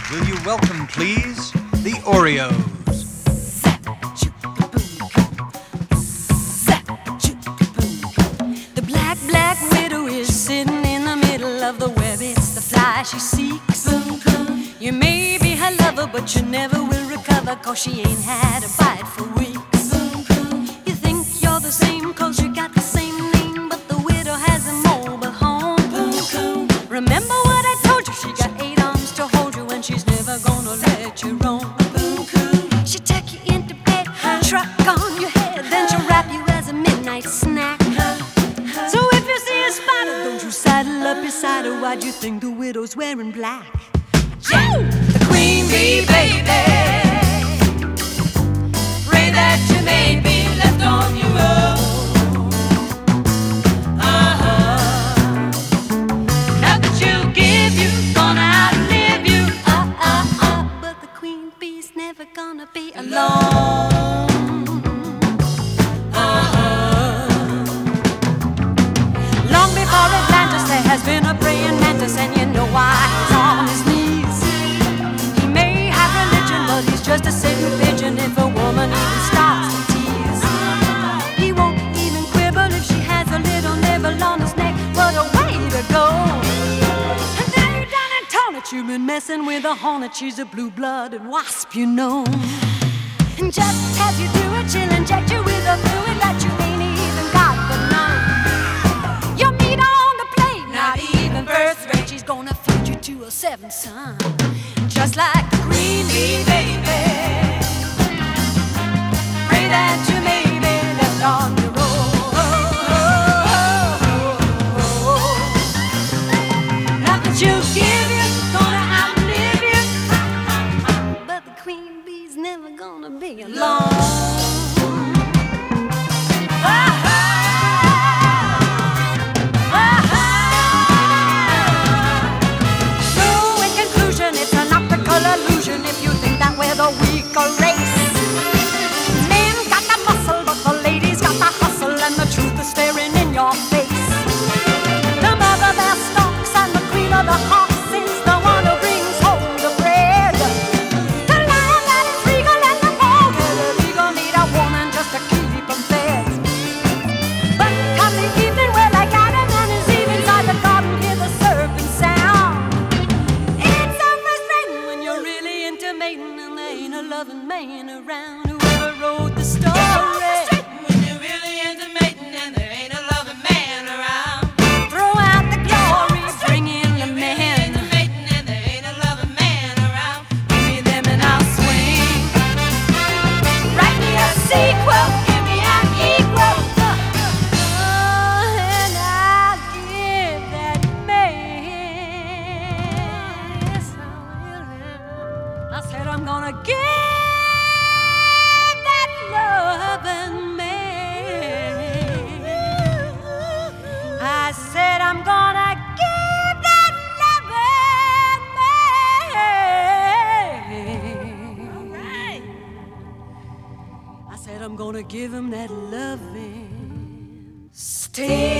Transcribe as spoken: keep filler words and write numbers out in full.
Will you welcome, please, the Oreos? The black, black widow is sitting in the middle of the web. It's the fly she seeks. You may be her lover, but you never will recover, 'cause she ain't had a bite for weeks. You think you're the same 'cause you got the same name, but the widow has a mobile home. Remember what I told you, she got eight arms to hold you, and she's never gonna let you roam. She'll tuck you into bed, truck on your head, then she'll wrap you as a midnight snack. So if you see a spider, don't you saddle up beside her. Why do you think the widow's wearing black? The queen bee, baby, pray that you may be left on your own. Uh-huh. Not that she'll give you, gonna outlive you. Uh-uh-uh. But the queen bee's never gonna be alone. Uh-huh. Long before Atlantis there has been a praying mantis, and you know why he's on his knees. He may have religion, but he's just a sitting pigeon if a woman even starts to tease. He won't even quibble if she has a little nibble on his neck. What a way to go. And then you done and torn it, you've been messing with a hornet. She's a blue-blooded wasp, you know. And just as you do it, she'll inject you with a fluid that you ain't even got but none. Your meat on the plate, not even first rate. She's gonna feed you to a seventh son, just like the queen bee, baby. Pray that you may be left on your own. Not that she'll give you, gonna outlive you, but the queen bee's never gonna be alone. Illusion if you think that we're the weaker race. Men got the muscle, but the ladies got the hustle, and the truth is staring in your face. The mother bear stalks and the queen of the hearts is the one who brings home the bread. The lion that is regal and the dog is illegal need a woman just to keep them fed. But come the evening, well, like Adam and his Eve inside the garden, hear the serpent sound. Mating and there ain't a loving man around. Whoever wrote the story, it's when you're really into mating and there ain't a loving man around. Throw out the glory, bring in the man. Into mating and there ain't a loving man around. Give me them and I'll swing. Write me a sequel, give me an equal. Oh, and I'll give that man. Yes, I will. I said I'm gonna give that loving man. I said I'm gonna give that loving man. All right. I said I'm gonna give him that loving. Stay.